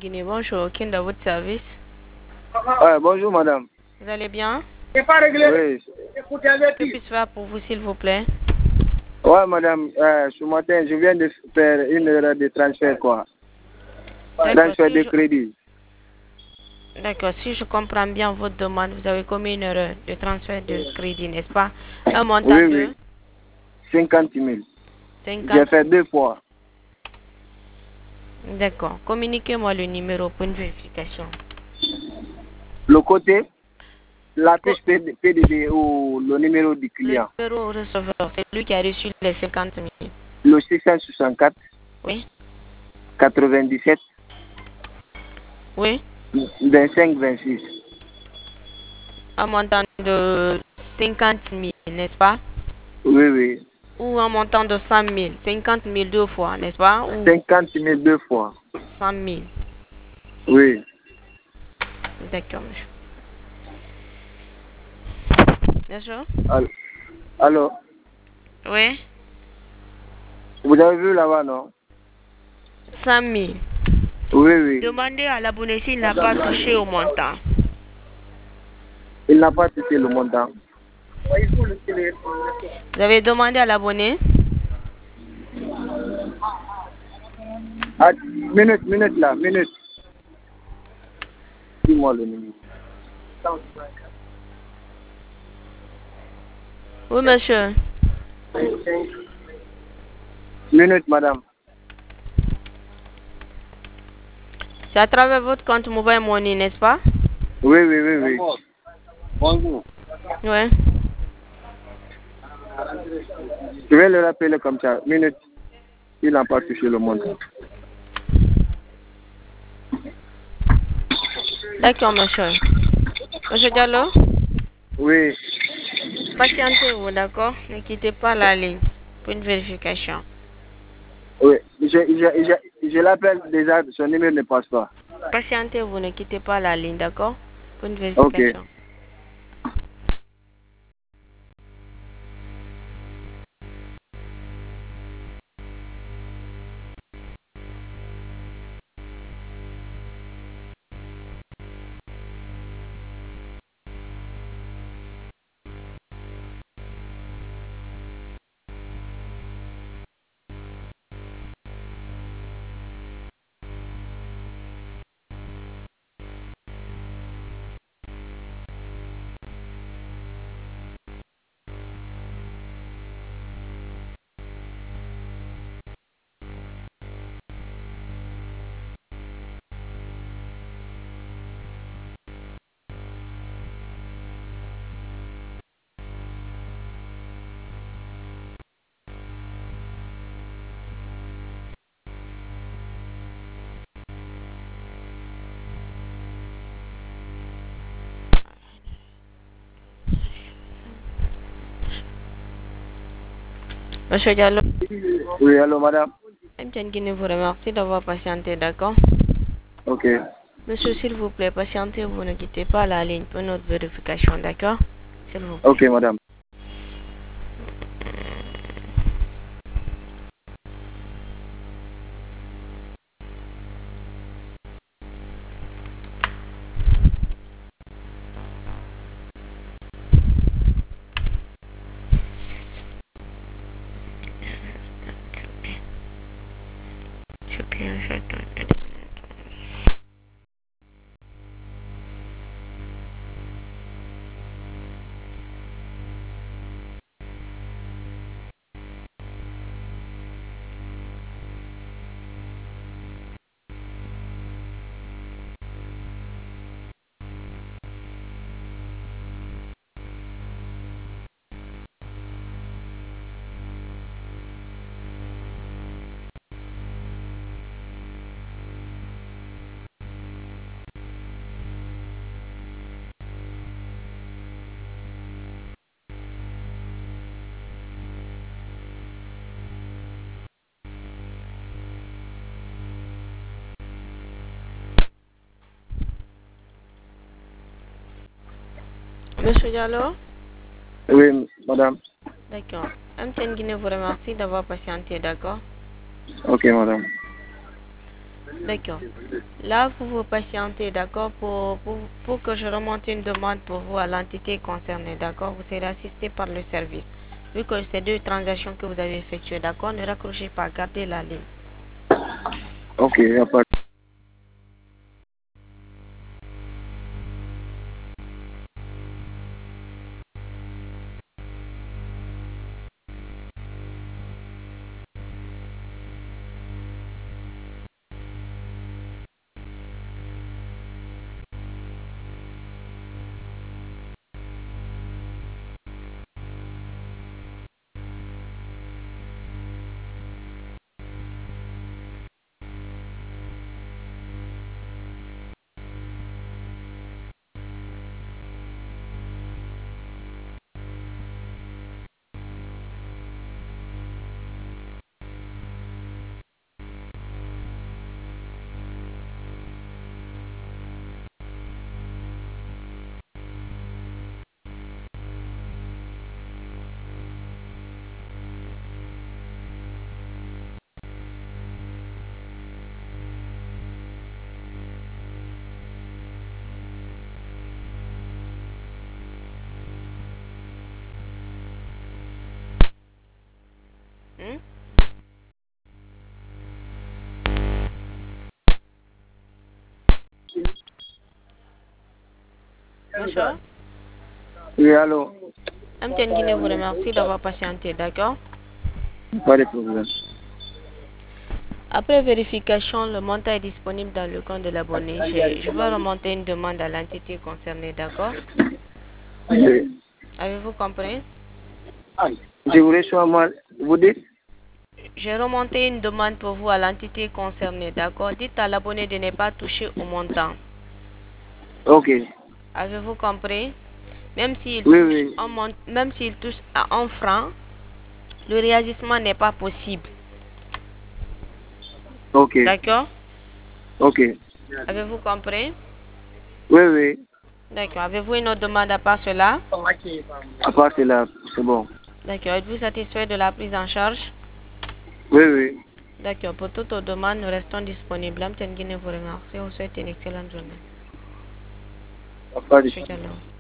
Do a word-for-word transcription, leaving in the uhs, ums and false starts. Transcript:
Guinée, bonjour. Qui est dans votre service? Ouais, bonjour madame. Vous allez bien? C'est pas réglé. Oui. Que puis-je faire pour vous, s'il vous plaît? Ouais madame, euh, ce matin, je viens de faire une heure de transfert quoi. Transfert si de je... crédit. D'accord, si je comprends bien votre demande, vous avez commis une erreur de transfert de crédit, n'est-ce pas? Un montant Oui, de oui. cinquante mille. J'ai cinquante. fait deux fois. D'accord. Communiquez-moi le numéro pour une vérification. Le côté, la fiche P D D ou le numéro du client. Le numéro au receveur, c'est lui qui a reçu les cinquante mille. Le six cent soixante-quatre. Oui. quatre-vingt-dix-sept. Oui. vingt-cinq vingt-six. Un montant de cinquante mille, n'est-ce pas? Oui, oui. Ou un montant de cent mille. cinquante mille deux fois, n'est-ce pas? Ou cinquante mille deux fois. cent mille. Oui. D'accord, monsieur. Bien sûr. Allô? Allô? Oui. Vous avez vu là-bas, non? cent mille. Oui, oui. Demandez à l'abonné s'il n'a pas touché au montant. Il n'a pas touché le montant. Vous avez demandé à l'abonné? Ah, minute, minute là, minute. Dis-moi le numéro. Oui, monsieur. Minute, madame. C'est à travers votre compte Mobile Money, n'est-ce pas? Oui, oui, oui, oui. Bonjour. Oui. Je vais le rappeler comme ça. Minute. Il n'a pas touché le montant. D'accord, monsieur. Monsieur Diallo? Oui. Patientez-vous, d'accord? Ne quittez pas la ligne pour une vérification. Oui. Je, je, je, je l'appelle déjà, son numéro ne passe pas. Patientez-vous, ne quittez pas la ligne, d'accord? Pour une Ok. vérification. Monsieur Diallo? Oui, allô, madame. M T N Guinée vous remercie d'avoir patienté, d'accord? Ok. Monsieur, s'il vous plaît, patientez-vous, ne quittez pas la ligne pour notre vérification, d'accord? S'il vous plaît. Ok, madame. Monsieur Diallo? Oui, madame. D'accord. M T N Guinée vous remercie d'avoir patienté, d'accord? Ok, madame. D'accord. Là, vous vous patientez, d'accord, pour, pour, pour que je remonte une demande pour vous à l'entité concernée, d'accord. Vous serez assisté par le service. Vu que c'est deux transactions que vous avez effectuées, d'accord, ne raccrochez pas, gardez la ligne. Ok, il n'y a pas. Hmm? Monsieur, Oui, allô. M T N Guinée vous remercie d'avoir patienté, d'accord. Pas de problème. Après vérification, le montant est disponible dans le compte de l'abonné. Je, je vais remonter une demande à l'entité concernée, d'accord. Oui. Avez-vous compris? Je voulais savoir, vous dites? J'ai remonté une demande pour vous à l'entité concernée, d'accord. Dites à l'abonné de ne pas toucher au montant. Ok. Avez-vous compris? Même s'il Oui, touche oui. un mont- même s'il touche à un franc, le réagissement n'est pas possible. Ok. D'accord? Ok. Avez-vous compris? Oui, oui. D'accord. Avez-vous une autre demande à part cela? À part cela, c'est bon. D'accord. Êtes-vous satisfait de la prise en charge? Oui, oui. D'accord. Pour toute autre demande, nous restons disponibles. M T N Guinée vous remercie. On vous souhaite une excellente journée. À part de Monsieur Diallo.